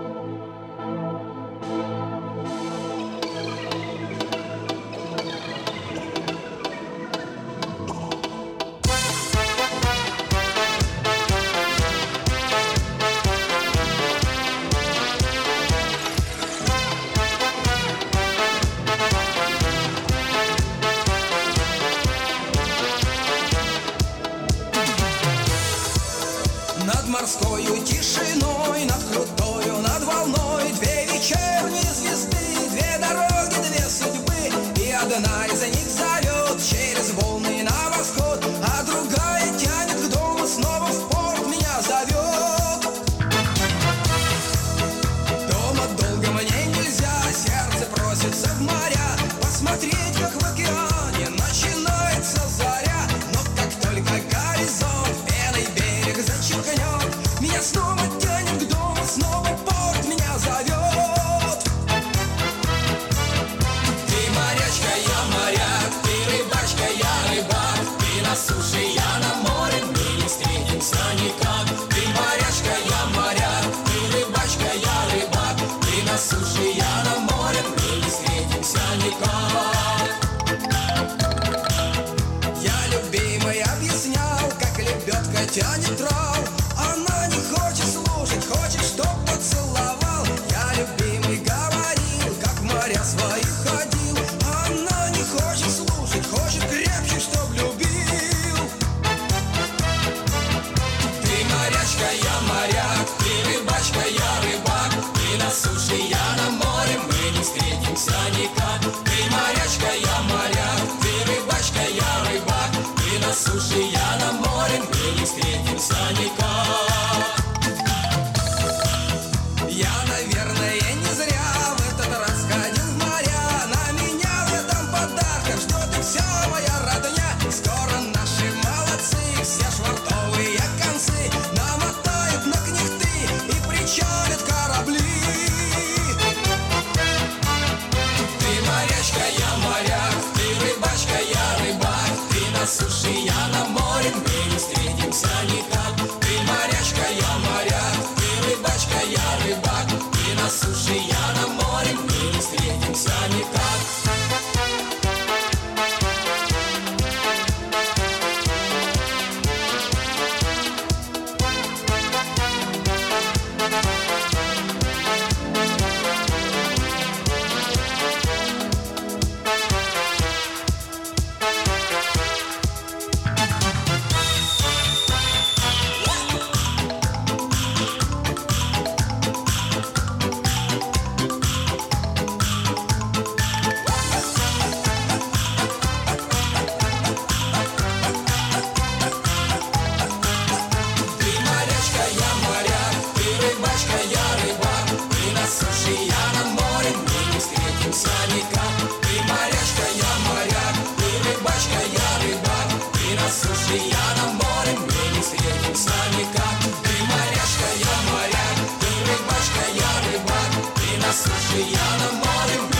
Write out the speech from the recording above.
Над морскою тишиной, над крутою, над волной две вечерние звезды, две дороги, две судьбы. И одна из них зовет через волны на восход, а другая тянет к дому, снова в порт меня зовет. Дома долго мне нельзя, сердце просится в моря, посмотреть, как в океане начинается заря. Но как только горизонт пеной берег зачеркнет, меня снова тянет к дому, снова порт меня зовет. Ты морячка, я моряк, ты рыбачка, я рыбак, ты на суше, я на море, мы не встретимся никак. Ты морячка, я моряк, ты рыбачка, я рыбак, ты на суше, я на море, мы не встретимся никак. Я любимой объяснял, как лебедка тянет трав, она не хочет слушать, хочет, чтоб поцеловал. Я любимый говорил, как в моря своих ходил, она не хочет слушать, хочет крепче, чтоб любил. Ты морячка, я моряк, ты рыбачка, я рыбак, ты на суше, я на море, мы не встретимся никак. Ты морячка, я моряк, ты рыбачка, я рыбак, ты на суше, я на море, мы не встретимся никак. Я, наверное, не зря в этот раз ходил в моря, на меня в этом подарках ждет и вся моя родня. Скоро наши молодцы, все швартовые концы намотают на кнехты и причалят корабли. Ты морячка, я моряк, ты рыбачка, я рыбак, ты на суше, я на море, мы не встретимся никак. Ты морячка, я моряк, ты рыбачка, я рыбак, ты на суше, я на море, мы не встретимся никак. Ты морячка, я моряк, ты рыбачка, я рыбак, ты на суше, я на море, мы не встретимся никак. Ты морячка, я моряк, ты рыбачка, я рыбак, ты на суше, я на море.